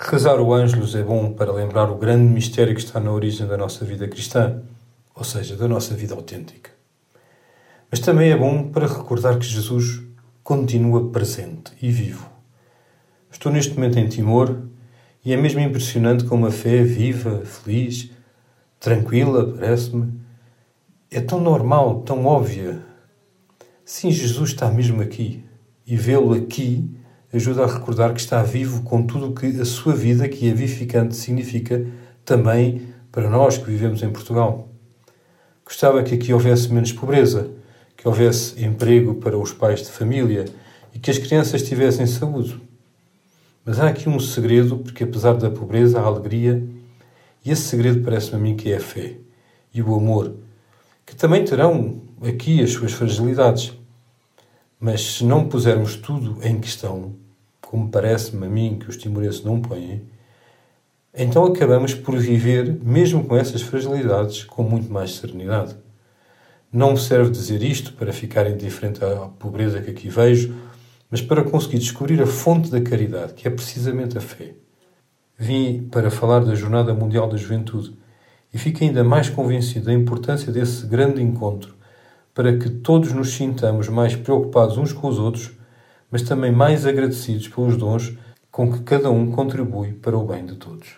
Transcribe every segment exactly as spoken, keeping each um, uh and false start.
Rezar o Ângelus é bom para lembrar o grande mistério que está na origem da nossa vida cristã, ou seja, da nossa vida autêntica. Mas também é bom para recordar que Jesus continua presente e vivo. Estou neste momento em Timor e é mesmo impressionante como a fé viva, feliz, tranquila, parece-me, é tão normal, tão óbvia. Sim, Jesus está mesmo aqui e vê-lo aqui ajuda a recordar que está vivo com tudo o que a sua vida, que é vivificante, significa também para nós que vivemos em Portugal. Gostava que aqui houvesse menos pobreza, que houvesse emprego para os pais de família e que as crianças tivessem saúde. Mas há aqui um segredo, porque apesar da pobreza há alegria, e esse segredo parece-me a mim que é a fé e o amor, que também terão aqui as suas fragilidades. Mas se não pusermos tudo em questão, como parece-me a mim que os timorenses não põem, então acabamos por viver, mesmo com essas fragilidades, com muito mais serenidade. Não me serve dizer isto para ficar indiferente à pobreza que aqui vejo, mas para conseguir descobrir a fonte da caridade, que é precisamente a fé. Vim para falar da Jornada Mundial da Juventude e fico ainda mais convencido da importância desse grande encontro para que todos nos sintamos mais preocupados uns com os outros, mas também mais agradecidos pelos dons com que cada um contribui para o bem de todos.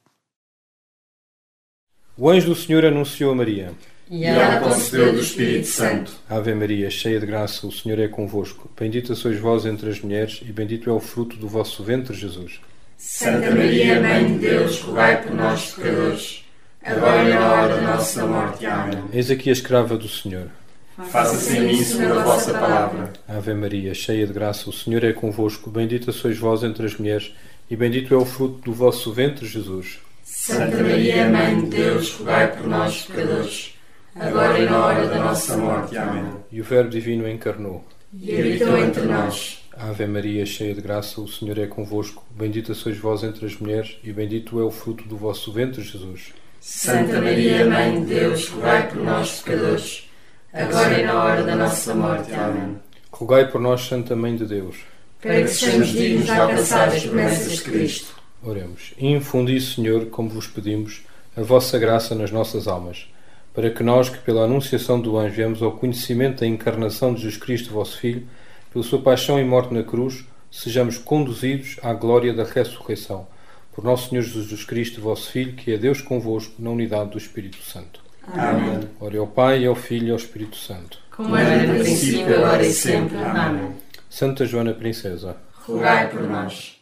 O anjo do Senhor anunciou a Maria. E ela concebeu do Espírito Santo. Ave Maria, cheia de graça, o Senhor é convosco. Bendita sois vós entre as mulheres e bendito é o fruto do vosso ventre, Jesus. Santa Maria, Mãe de Deus, rogai por nós, pecadores, agora e na hora da nossa morte. Amém. Eis aqui a escrava do Senhor. Faça-se em mim segundo a vossa palavra. Ave Maria, cheia de graça, o Senhor é convosco. Bendita sois vós entre as mulheres e bendito é o fruto do vosso ventre, Jesus. Santa Maria, Mãe de Deus, rogai por nós, pecadores, agora e na hora da nossa morte. Amém. E o Verbo Divino encarnou E habitou entre nós. Ave Maria, cheia de graça, o Senhor é convosco. Bendita sois vós entre as mulheres e bendito é o fruto do vosso ventre, Jesus. Santa Maria, Mãe de Deus, rogai por nós, pecadores, agora e na hora da nossa morte. Amém. Rogai por nós, Santa Mãe de Deus, para que sejamos dignos de alcançar as promessas de Cristo. Oremos. Infundi, Senhor, como vos pedimos, a vossa graça nas nossas almas, para que nós, que pela anunciação do anjo viemos ao conhecimento da encarnação de Jesus Cristo, vosso Filho, pela sua paixão e morte na cruz, sejamos conduzidos à glória da ressurreição. Por nosso Senhor Jesus Cristo, vosso Filho, que é Deus convosco, na unidade do Espírito Santo. Amém. Ore ao Pai, ao Filho e ao Espírito Santo. Como era no princípio, agora e sempre. Amém. Santa Joana Princesa, rogai por nós.